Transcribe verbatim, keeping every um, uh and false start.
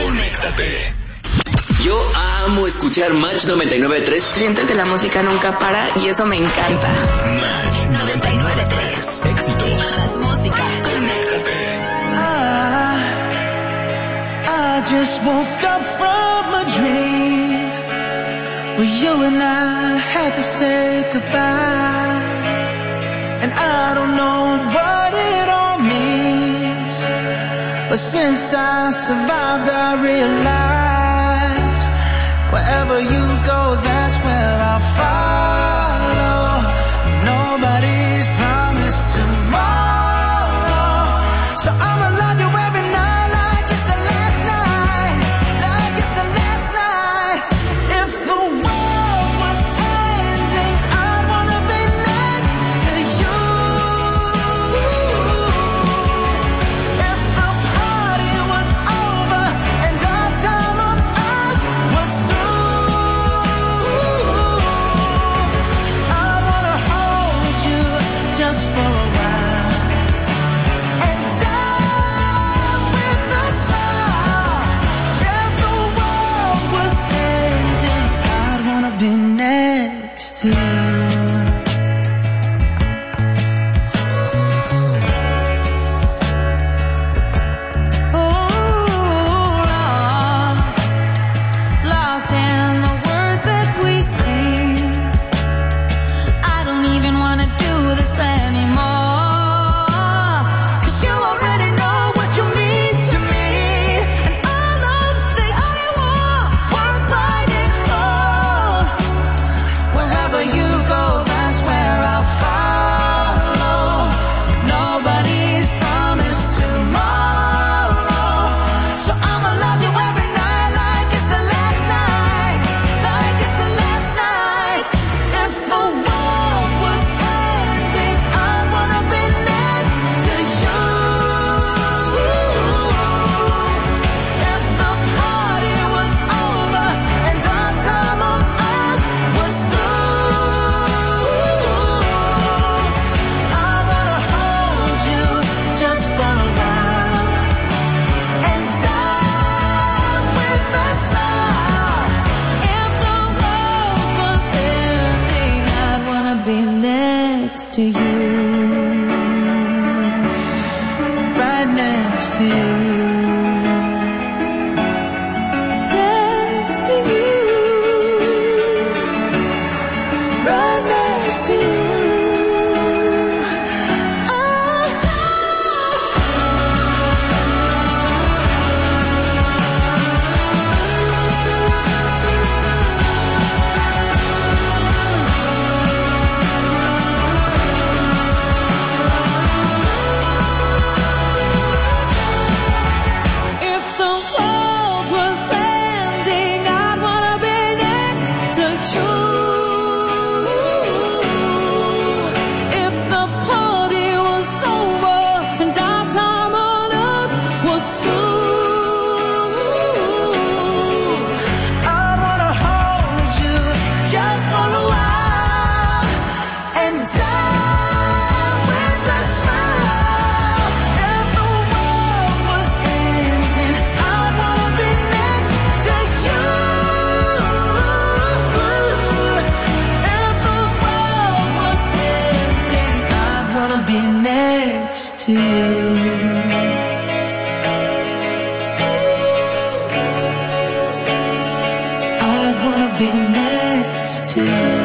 Conéctate. Yo amo escuchar Match noventa y nueve punto tres. Siento que la música nunca para y eso me encanta. Match noventa y nueve punto tres. Éxitos. Más música. Conéctate. I, I just woke up from a dream where you and I had to say goodbye. And I don't know what it all means, but since I survived I realized wherever you go, that's where I'll follow. Nobody's promised tomorrow, so I'ma love you every night like it's the last night, like it's the last night. If the world was ending, I'd wanna be next to you. If the party was over and our time on earth was through, I wanna hold you just for a while and die with a smile. If the world was ending, I'd wanna be next to you. Lost in the words that we sing. I don't even wanna do this anymore, 'cause you already know what you mean to me, and all of the other war worth fighting for. Wherever you go, that's where I'll follow. Nobody's promised tomorrow, so I'ma love you every night like it's the last night, like it's the last night. If the world was ending, I wanna be next to you. If the party was over and our time on earth was through, I wanna hold you just for a while and die with a smile. If the world was ending, I'd wanna be next to you, right next to you, next to you, right next to you. If the world was ending, I'd wanna be next to you. If the party was over and our time on earth was through, I'd wanna hold you just for a while and die with a smile. If the world was ending, I'd wanna be next to you. If the world was ending, I'd wanna be next to you. I'd wanna be next to you.